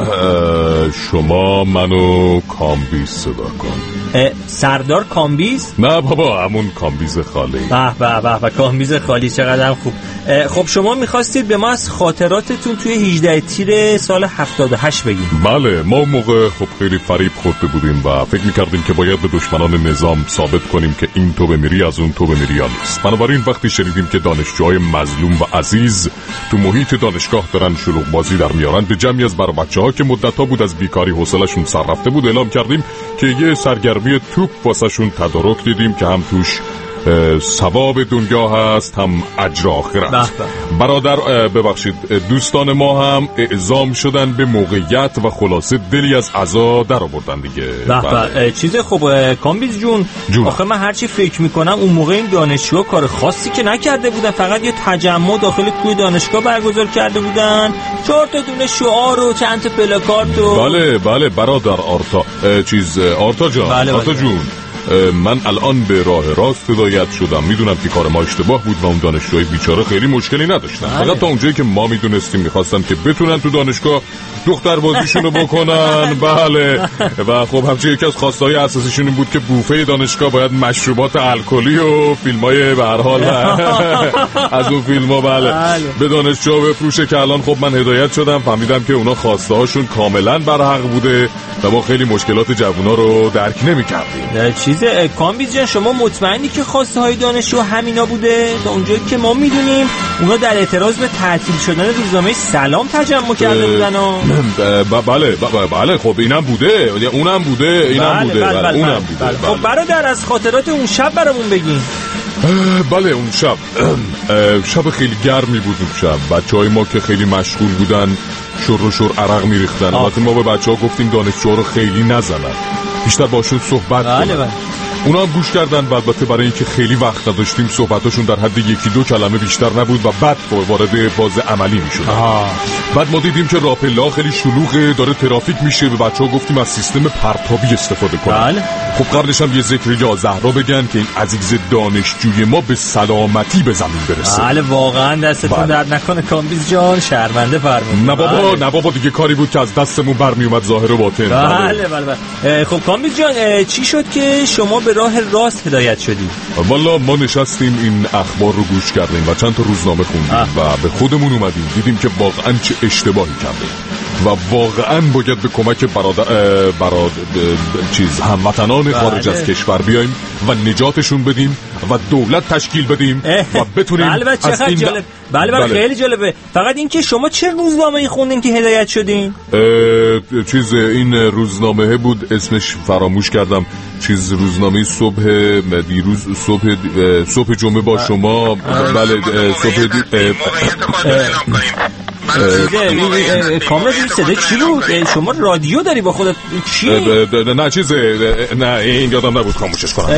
شما منو کامبیز صدا کن. سردار کامبیز؟ نه بابا، همون کامبیز خالی. به کامبیز خالی چقدر خوب. خب شما میخواستید به ما از خاطراتتون توی 18 تیر سال 78 بگیم. بله، ما اون موقع خب خیلی فریب خورده بودیم و فکر میکردیم که باید به دشمنان نظام ثابت کنیم که این تو بمیری از اون تو بمیری نیست. بنابراین وقتی شنیدیم که دانشجوهای مظلوم و عزیز تو محیط دانشگاه دارن شلوغ بازی در میارن، به جمعی از بچه‌ها که مدت‌ها بود از بیکاری حوصله‌شون سر رفته بود اعلام کردیم که یه سرگرمی توپ واسهشون تدارک دیدیم که هم توش ثواب دنیا هست هم اجر آخرت. برادر ببخشید دوستان ما هم اعزام شدن به موقعیت و خلاصه دلی از عزا در آوردن دیگه. بله. چیز خوب کامبیز جون. آخه من هرچی فکر میکنم اون موقع این دانشجوها کار خاصی که نکرده بودن، فقط یه تجمع داخل کوی دانشگاه برگزار کرده بودن، 4 تا دونه شعار و چند تا پلاکارد و بله برادر آرتا جان. آرتا جون، من الان به راه راست هدایت شدم. میدونم که کار ما اشتباه بود و اون دانشجوی بیچاره خیلی مشکلی نداشتن. فقط تا اونجایی که ما میدونستیم میخواستن که بتونن تو دانشگاه دختر بازیشونو بکنن. بله. و خب همچنین یکی از خواستهای اساسیشون بود که بوفه دانشگاه باید مشروبات الکلی و فیلمای به هر حال از اون فیلم‌ها بله به دانشجو بفروشه که الان خب من هدایت شدم، فهمیدم که اونا خواسته هاشون کاملا برحق بوده و ما خیلی مشکلات جوونا رو درک نمی‌کردیم. کامبیز جان، شما مطمئنی که خواسته های دانشجو همینا بوده؟ تا اونجایی که ما میدونیم اونا در اعتراض به تعطیل شدن روزنامه سلام تجمع کرده بودن. بله خب اینم بوده، اونم بوده، اینم بوده. اونم بوده. خب برادر از خاطرات اون شب برامون بگین. بله اون شب خیلی گرمی بود. اون شب بچهای ما که خیلی مشغول بودن شور عرق میریختن. البته ما به بچه‌ها گفتیم دانشجوها رو خیلی نزنن، بیشتر باشون صحبت کنن. اونا هم گوش کردن و البته برای اینکه خیلی وقت نداشتیم صحبتاشون در حد 1-2 کلمه بیشتر نبود و بعد وارد فاز عملی میشدن. بعد ما دیدیم که راپلا خیلی شلوغه، داره ترافیک میشه. به بچه‌ها گفتیم از سیستم پرتابی استفاده کنن. خب قبلش هم یه ذکر یا زهرا بگن که این عزیز دانشجوی ما به سلامتی به زمین برسه. بله واقعا دستتون درد نکنه کامبیز جان، شرمنده فرمودید. نه بابا دیگه کاری بود که از دستمون برمی اومد ظاهر و باطن. بله. خب کامبیز جان، چی شد که شما به راه راست هدایت شدید؟ والا ما نشستیم این اخبار رو گوش کردیم و چند تا روزنامه خوندیم و به خودمون اومدیم دیدیم که واقعا چه اشتباهی کردیم و واقعا باید به کمک هموطنان خارج از کشور بیایم و نجاتشون بدیم و دولت تشکیل بدیم و بتونیم از این بله خیلی جالبه. فقط این که شما چه روزنامه‌ای خوندین که هدایت شدین؟ این روزنامه بود، اسمش فراموش کردم. روزنامه صبح جمعه با شما. بله صبح کامران این صدا چی بود؟ شما رادیو داری با خودت چی؟ نه این یادم نبود خاموشش کنم.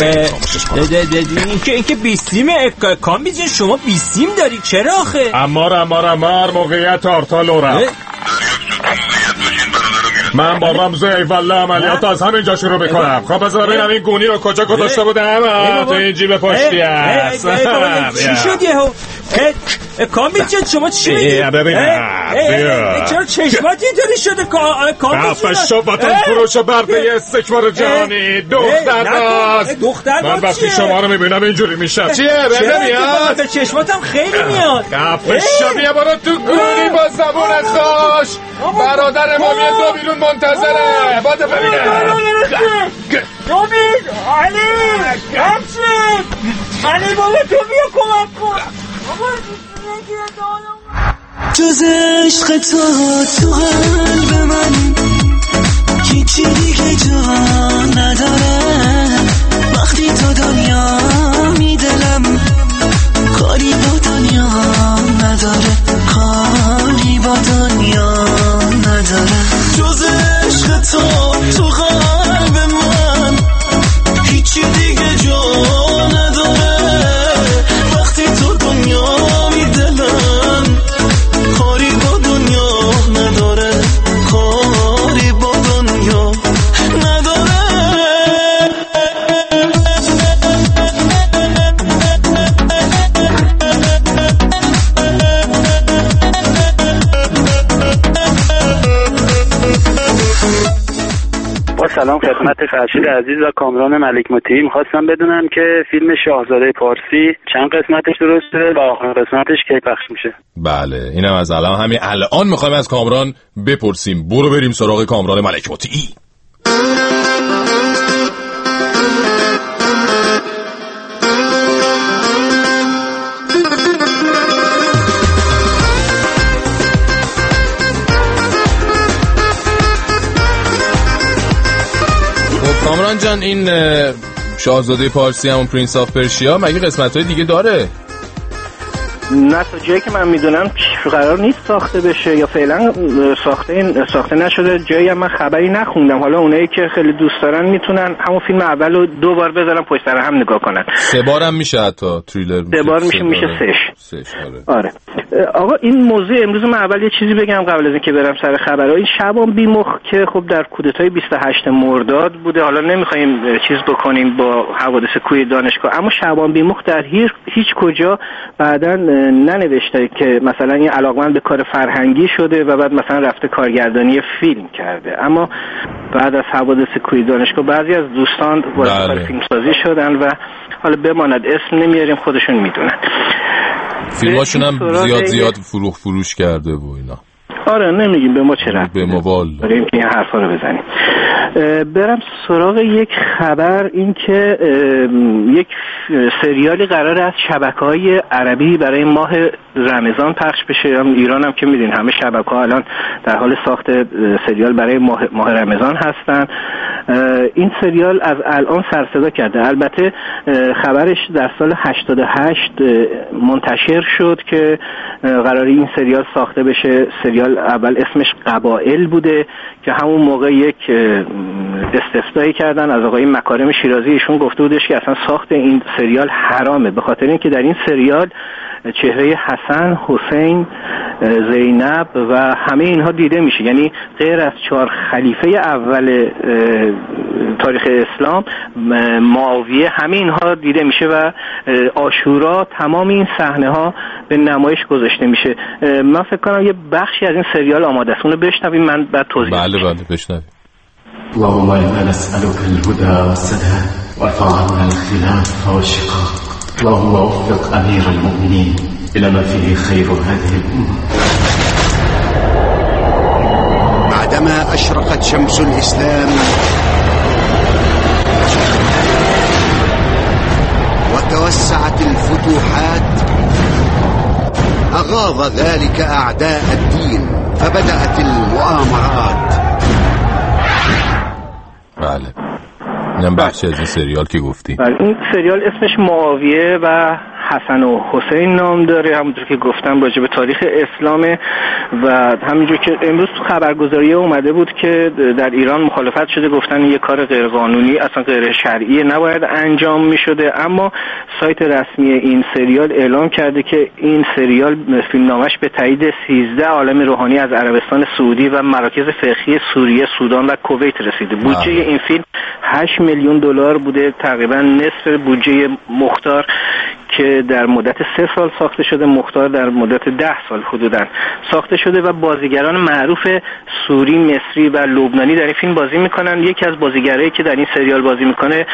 این که بیستیمه. کامبیز شما بیستیم داری چرا آخه؟ امار موقعیت آرتا لورا من با رمز ایوالله عملیات از همینجا شروع میکنم. خب بذار ببینم این گونی رو کجا گذاشته بودم. تو این جیب پشتی هست. چی شد یهو؟ کامیل جان شما چی میگی؟ چرا چشمات اینطوری شده کامیل جان؟ رفت شباتون فروش برده استکبار جانی دختر من وقتی شما رو میبینم اینجوری میشم. چیه؟ بده میاد؟ به چشماتم خیلی میاد. رفت شبیه برو تو گونی با زبونت خوش. برادر ما یه دو بیرون منتظره. باده ببینه کامیل علی همچین علی بابا تو بیا کمک کن. جز عشق تو قلب من هیچی دیگه جا نداره. وقتی تو دنیا میدلم کاری با دنیا نداره. کاری با دنیا نداره. جز عشق تو قلب من هیچی دیگه جا نداره. وقتی تو دنیا میدلم کاری با دنیا نداره. کاری با دنیا نداره. سلام خدمت فرشید عزیز و کامران ملک مطیعی. می‌خواستم بدونم که فیلم شاهزاده پارسی چند قسمتش درسته و آخر قسمتش کی پخش میشه؟ بله اینم از همین الان می‌خوایم از کامران بپرسیم. برو بریم سراغ کامران ملک مطیعی. کامران جان این شاهزاده پارسی همون پرنس آف پرشیا مگه قسمت‌های دیگه داره؟ نه تا جایی که من میدونم قرار نیست ساخته بشه یا فعلا ساخته نشده. جایی هم من خبری نخوندم. حالا اونایی که خیلی دوست دارن میتونن همون فیلم اولو 2 بار بذارن پشت سر هم نگاه کنن. 3 بارم میشه حتی تریلر 3 بار میشه 6. آره آقا این موضوع امروز من اول یه چیزی بگم قبل از اینکه برم سر خبرها. این شبان بیمخ که خب در کودتای 28 مرداد بوده. حالا نمیخوایم چیز بکنیم با حوادث کوی دانشگاه، اما شبان بیمخ در هیچ کجا بعداً ننوشته که مثلا این علاقمند به کار فرهنگی شده و بعد مثلا رفته کارگردانی فیلم کرده. اما بعد از حوادث کوی دانشگاه بعضی از دوستان وارد فیلمسازی شدن و حالا بماند اسم نمیاریم خودشون میدونن. فیلماشون هم زیاد فروش کرده و اینا. آره نمیگیم به ما چه ربطی به ما والا بریم که این حرفا رو بزنیم. برم سراغ یک خبر، این که یک سریالی قرار است شبکه‌های عربی برای ماه رمضان پخش بشه. ایران هم که میدین همه شبکه‌ها الان در حال ساخت سریال برای ماه رمضان هستن. این سریال از الان سر صدا کرده. البته خبرش در سال 88 منتشر شد که قراره این سریال ساخته بشه. سریال اول اسمش قبائل بوده که همون موقع یک استفساری کردن از آقای مکارم شیرازی. ایشون گفته بودش که اصلا ساخت این سریال حرامه، به خاطر اینکه در این سریال چهره حسن، حسین، زینب و همه اینها دیده میشه. یعنی غیر از 4 خلیفه اول تاریخ اسلام، معاویه، همه اینها دیده میشه و عاشورا، تمام این صحنه ها به نمایش گذاشته میشه. من فکر کنم یه بخشی از این سریال آماده است، اونو بشنویم من بعد توضیح بله بشنویم. اللهم إنا نسألك الهدى والسداد وارفع عنا الخلاف والشقاق. اللهم وفق أمير المؤمنين إلى ما فيه خير هذه الأمة. بعدما أشرقت شمس الإسلام وتوسعت الفتوحات، أغاض ذلك أعداء الدين فبدأت المؤامرات. بله اینم بخشی از این سریال که گفتی. این سریال اسمش معاویه و حسن و حسین نام داره، همونطور که گفتم راجع به تاریخ اسلام و همینجور که امروز تو خبرگزاری اومده بود که در ایران مخالفت شده، گفتن یه کار غیرقانونی اصلا غیر شرعی نباید انجام میشده، اما سایت رسمی این سریال اعلام کرده که این سریال فیلمنامه‌اش به تایید 13 عالم روحانی از عربستان سعودی و مراکز فقهی سوریه، سودان و کویت رسیده. بودجه این فیلم 8 میلیون دلار بوده، تقریبا نصف بودجه مختار که در مدت 3 سال ساخته شده، مختار در مدت 10 سال حدوداً ساخته شده و بازیگران معروف سوری، مصری و لبنانی در این فیلم بازی میکنن. یکی از بازیگرایی که در این سریال بازی میکنه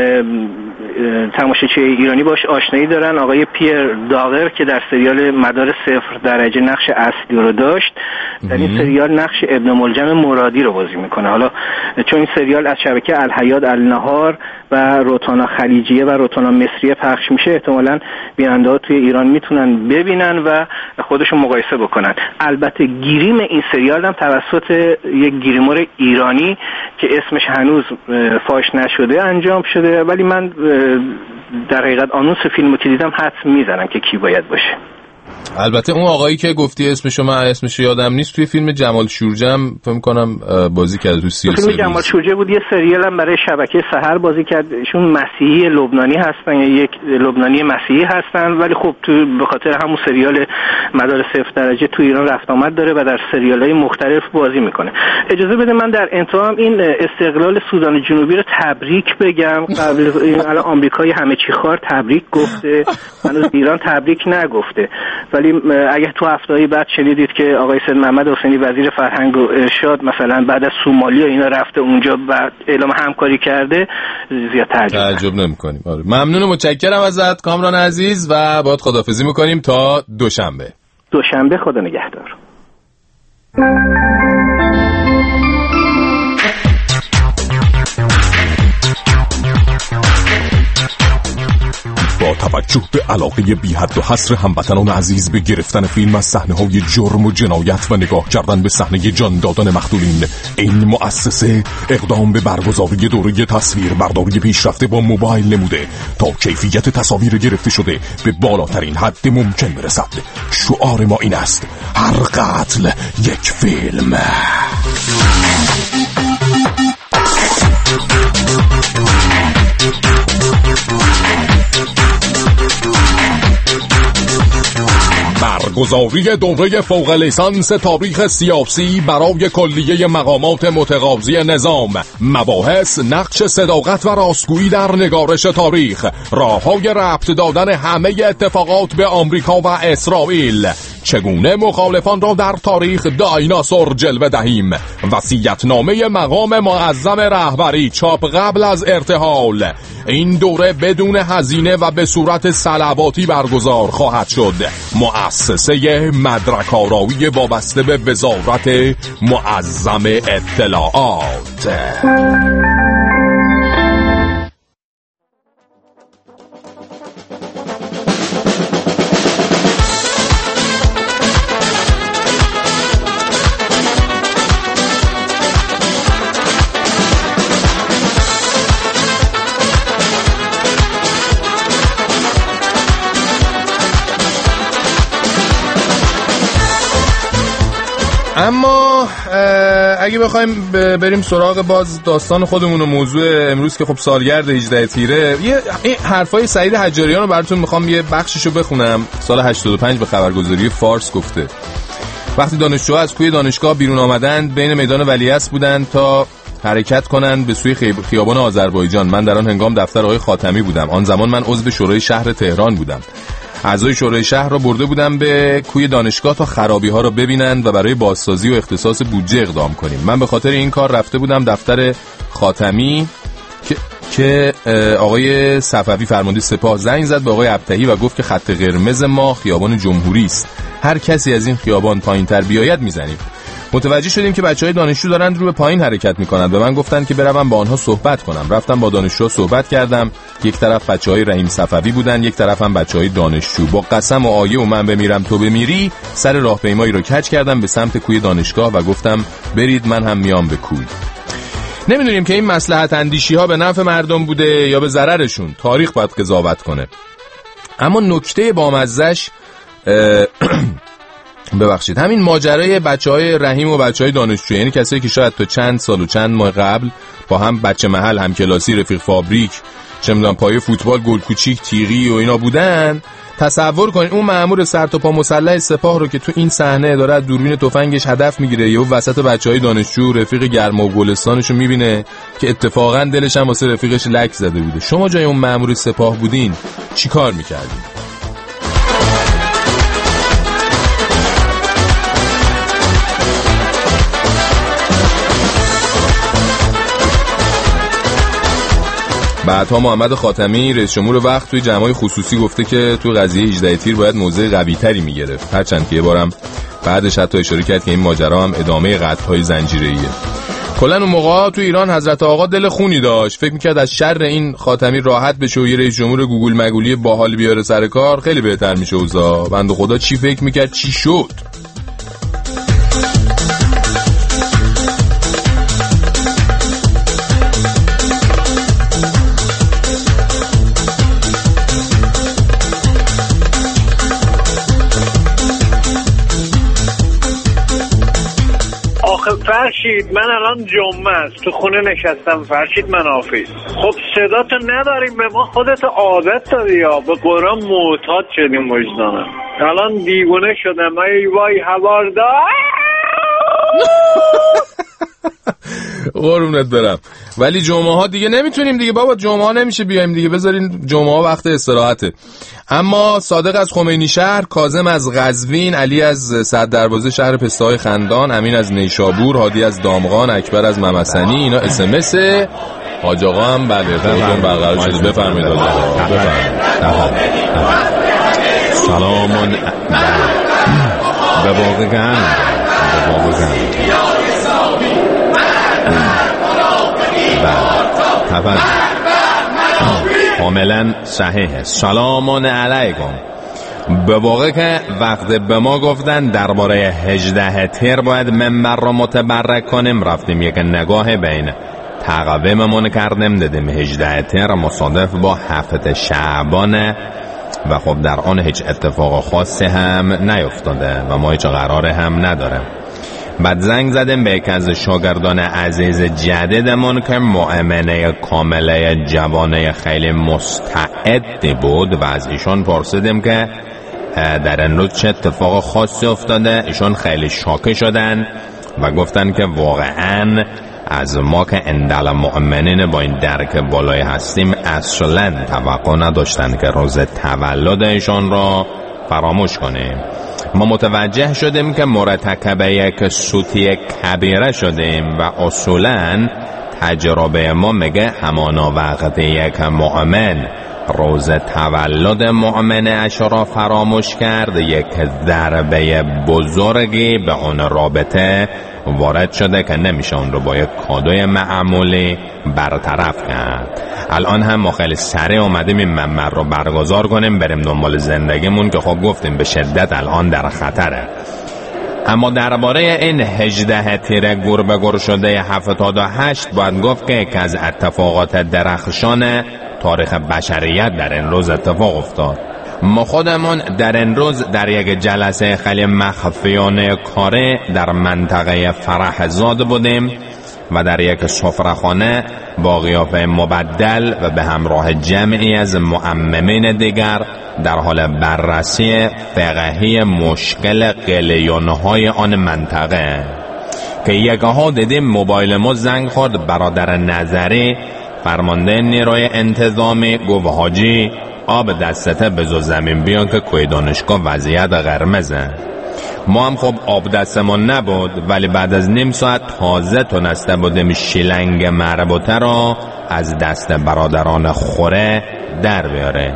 تماشاچی ایرانی باش آشنایی دارن، آقای پیر داغر که در سریال مدار 0 درجه نقش اصلی رو داشت، در این سریال نقش ابن ملجم مرادی رو بازی میکنه. حالا چون این سریال از شبکه الحیات، النهار و روتانا خلیجیه و روتانا مصریه پخش میشه، احتمالاً بیننده‌ها توی ایران میتونن ببینن و خودشون مقایسه بکنن. البته گیریم این سریال هم توسط یک گیریمور ایرانی که اسمش هنوز فاش نشده انجام شده، ولی من در حقیقت آنونس فیلمو که دیدم حدس میزنم که کی باید باشه. البته اون آقایی که گفتی اسمشو من اسمش یادم نیست، توی فیلم جمال شورجم فکر کنم بازی کرد، تو فیلم جمال شورجه بود، یه سریال هم برای شبکه سحر بازی کرد. ایشون مسیحی لبنانی هستن، یک لبنانی مسیحی هستن، ولی خب تو به خاطر همون سریال مدار 0 درجه تو ایران رفت آمد داره و در سریال‌های مختلف بازی میکنه. اجازه بده من در انتها این استقلال سودان جنوبی رو تبریک بگم. قبل الان آمریکای همه چی خوار تبریک گفته، هنوز ایران تبریک نگفته، ولی اگه تو هفته‌های بعد شنیدید که آقای سید محمد حسینی وزیر فرهنگ و ارشاد مثلا بعد از سومالیا اینا رفته اونجا و اعلام همکاری کرده، زیاد تعجب نمی‌کنیم. آره ممنون و متشکرم ازت کامران عزیز و باهات خداحافظی می‌کنیم تا دوشنبه. خدا نگهدار. با توجه به علاقه بی حد و حصر هموطنان عزیز به گرفتن فیلم از صحنه‌های جرم و جنایت و نگاه کردن به صحنه جان دادن مقتولین، این مؤسسه اقدام به برگزاری دوره تصویر برداری پیشرفته با موبایل نموده تا کیفیت تصاویر گرفته شده به بالاترین حد ممکن برسد. شعار ما این است: هر قتل یک فیلم. برگزاری دوره فوق لیسانس تاریخ سیاسی برای کلیه مقامات متقاضی نظام، مباحث نقش صداقت و راستگویی در نگارش تاریخ، راههای ربط دادن همه اتفاقات به آمریکا و اسرائیل، چگونه مخالفان را در تاریخ دایناسور جلوه دهیم، وصیت‌نامه مقام معظم رهبری چاپ قبل از ارتحال. این دوره بدون هزینه و به صورت صلواتی برگزار خواهد شد. مؤسسه مدرک آرایی وابسته به وزارت معظم اطلاعات. اما اگه بخوایم بریم سراغ باز داستان خودمون و موضوع امروز که خب سالگرد 18 تیره، این حرفای سعید حجاریان رو براتون میخوام یه بخششو بخونم. سال 85 به خبرگزاری فارس گفته وقتی دانشجوها از کوی دانشگاه بیرون آمدند بین میدان ولیعصر بودند تا حرکت کنند به سوی خیابان آذربایجان. من در آن هنگام دفتر آقای خاتمی بودم. آن زمان من عضو شورای شهر تهران بودم. اعضای شورای شهر را برده بودم به کوی دانشگاه تا خرابی ها را ببینند و برای بازسازی و اختصاص بودجه اقدام کنیم. من به خاطر این کار رفته بودم دفتر خاتمی که آقای صفوی فرمانده سپاه زنگ زد به آقای ابطحی و گفت که خط قرمز ما خیابان جمهوری است. هر کسی از این خیابان پایین‌تر بیاید میزنیم. متوجه شدیم که بچهای دانشجو دارند رو به پایین حرکت میکنند. به من گفتند که بروم با آنها صحبت کنم. رفتم با دانشجو صحبت کردم. یک طرف بچهای رحیم صفوی بودن، یک طرف هم بچهای دانشجو. با قسم و آیه و من بمیرم تو بمیری سر راهپیمایی رو کج کردم به سمت کوی دانشگاه و گفتم برید من هم میام به کوی. نمیدونیم که این مصلحت اندیشی ها به نفع مردم بوده یا به ضررشون. تاریخ باید قضاوت کنه. اما نکته بامزش ببخشید همین ماجرای بچهای رحیم و بچهای دانشجو، یعنی کسایی که شاید تا چند سال و چند ماه قبل با هم بچه محل، هم کلاسی، رفیق فابریک، چه میدونم پای فوتبال، گل کوچیک، تیغی و اینا بودن. تصور کنید اون مأمور سر تا پا مسلح سپاه رو که تو این صحنه داره از دوربین تفنگش هدف میگیره، یا وسط بچهای دانشجو رفیق گرما و گلستانشو میبینه که اتفاقا دلش هم واسه رفیقش لک زده بوده. شما جای اون مأمور سپاه بودین چی کار میکردین؟ بعدها محمد خاتمی رئیس جمهور وقت توی جمع‌های خصوصی گفته که توی قضیه 18 تیر باید موضع قوی‌تری میگرفت، هرچند که یه بارم بعدش حتی اشاره کرد که این ماجرا هم ادامه قطع‌های زنجیره‌ایه. کلاً اون موقع توی ایران حضرت آقا دل خونی داشت، فکر می‌کرد از شر این خاتمی راحت بشه و یه رئیس جمهور گوگل مگولی باحال بیاره سر کار، خیلی بهتر میشه اوضاع. بنده خدا چی فکر می‌کرد چی شد. فرشید من الان جمعه است تو خونه نشستم فرشید من آفیس. خب صداتو نداریم، به ما خودت عادت داری یا به قرآن معتاد شدیم وجدانم. الان دیوونه شدم ای وای هواردار. قربونت برم، ولی جمعه ها دیگه نمیتونیم دیگه بابا، جمعه ها نمیشه بیایم دیگه، بذارین جمعه ها وقت استراحته. اما صادق از خمینی شهر، کاظم از قزوین، علی از صددروازه شهر پسته‌های خندان، امین از نیشابور، هادی از دامغان، اکبر از ممسنی، اینا اسمس حاج آقا هم بله خودتون برقرار شده. بفرمایید سلامون به واقعا کاملا صحیحه. سلام علیکم. به واقع که وقتی به ما گفتن درباره 18 تیر باید منبر رو متبرک کنیم، رفتیم یک نگاه بین تقویممون کردیم، دیدیم 18 تیر مصادف با 7 شعبانه و خب در آن هیچ اتفاق خاصی هم نیفتاده و ما هیچ قراره هم نداره. بعد زنگ زدیم به یک از شاگردان عزیز جدیدمون که مؤمنه کامله جوانه خیلی مستعدی بود و از ایشون پرسیدیم که در این روز چه اتفاق خاصی افتاده. ایشون خیلی شاکه شدن و گفتن که واقعا از ما که اندل مؤمنین با این درک بالای هستیم اصلا توقع نداشتن که روز تولد ایشون را فراموش کنیم. ما متوجه شدیم که مرتکب یک سوتی کبیره شدیم و اصولا تجربه ما میگه همانا وقتی یک مؤمن روز تولد مؤمن اش را فراموش کرد، یک ضربه بزرگی به اون رابطه وارد شده که نمیشه اون رو با یک کادوی معمولی برطرف کرد. الان هم ما خیلی سریع اومدیم این منبر رو برگزار کنیم بریم دنبال زندگیمون که خب گفتیم به شدت الان در خطره. اما درباره این 18 تیر گر به گر شده 78 باید گفت که یک از اتفاقات درخشان تاریخ بشریت در این روز اتفاق افتاد. ما خودمون در این روز در یک جلسه خیلی مخفیانه کاری در منطقه فرحزاد بودیم و در یک سفره‌خانه با قیافه مبدل و به همراه جمعی از معممین دیگر در حال بررسی فقهی مشکل قلیون‌های آن منطقه که یکها دیدیم موبایل ما زنگ خورد. برادر نظری فرمانده نیروی انتظامی گفت حاجی آب دستته بزو زمین بیان که کوی دانشگاه وضعیت قرمزه. ما هم خب آب دستمون نبود ولی بعد از نیم ساعت تازه تونسته بودیم شیلنگ مربوطه را از دست برادران خوره در بیاره.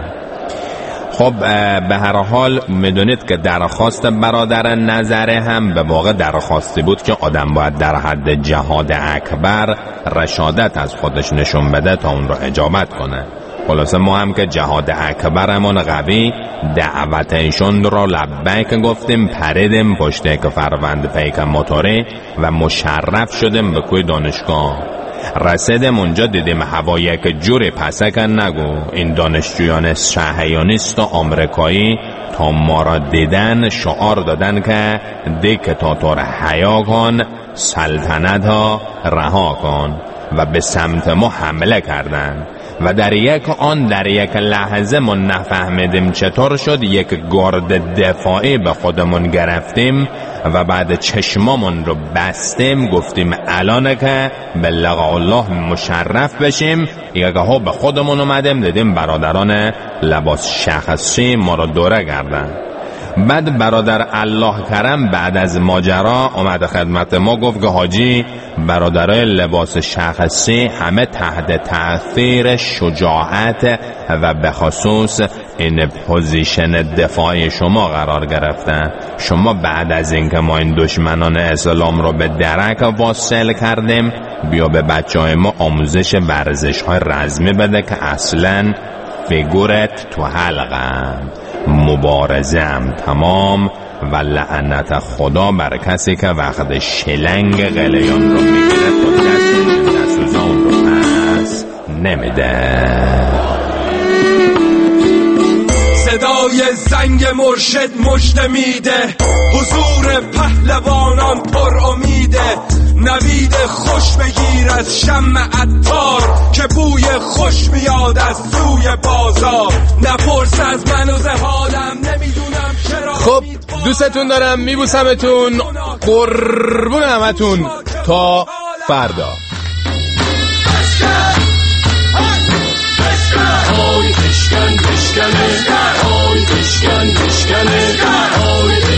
خب به هر حال میدونید که درخواست برادر نظره هم به واقع درخواستی بود که آدم باید در حد جهاد اکبر رشادت از خودش نشون بده تا اون رو اجابت کنه. خلاصه ما هم که جهاد اکبرمون قوی دعوت ایشون رو لبیک گفتیم، پریدیم پشت یک فروند پیک موتوری و مشرف شدیم به کوی دانشگاه. رسیدم اونجا دیدیم هوا یک جور پسکن نگو. این دانشجویان صهیونیست آمریکایی تا ما را دیدن شعار دادن که دیکتاتور حیا کن، سلطنت ها رها کن و به سمت ما حمله کردند و در یک لحظه ما نفهمیدیم چطور شد یک گارد دفاعی به خودمون گرفتیم و بعد چشمامون رو بستیم، گفتیم الانه که به لقاء الله مشرف بشیم. یکهو به خودمون اومدیم دیدیم برادران لباس شخصی ما رو دوره کردن. بعد برادر الله کرم بعد از ماجرا اومد خدمت ما، گفت که حاجی برادرای لباس شخصی همه تحت تأثیر شجاعت و به خصوص این پوزیشن دفاعی شما قرار گرفتن. شما بعد از اینکه ما این دشمنان اسلام رو به درک واصل کردیم، بیا به بچهای ما آموزش ورزش‌های رزمی بده که اصلاً فیگورت تو حلقم، مبارزم تمام و لعنت خدا بر کسی که وقت شلنگ قلیان رو میگیره تا دست اون رو پس نمیده. صدای زنگ مرشد مژده میده، حضور پهلوانان پر امیده. نوید خوش بگیر از شمع عطار که بوی خوش میاد از سوی بازار. نپرس از من و حالم نمیدونم چرا. خب دوستتون دارم، میبوسمتون، قربون همتون، تا فردا. بشکن بشکنه، بشکن بشکنه،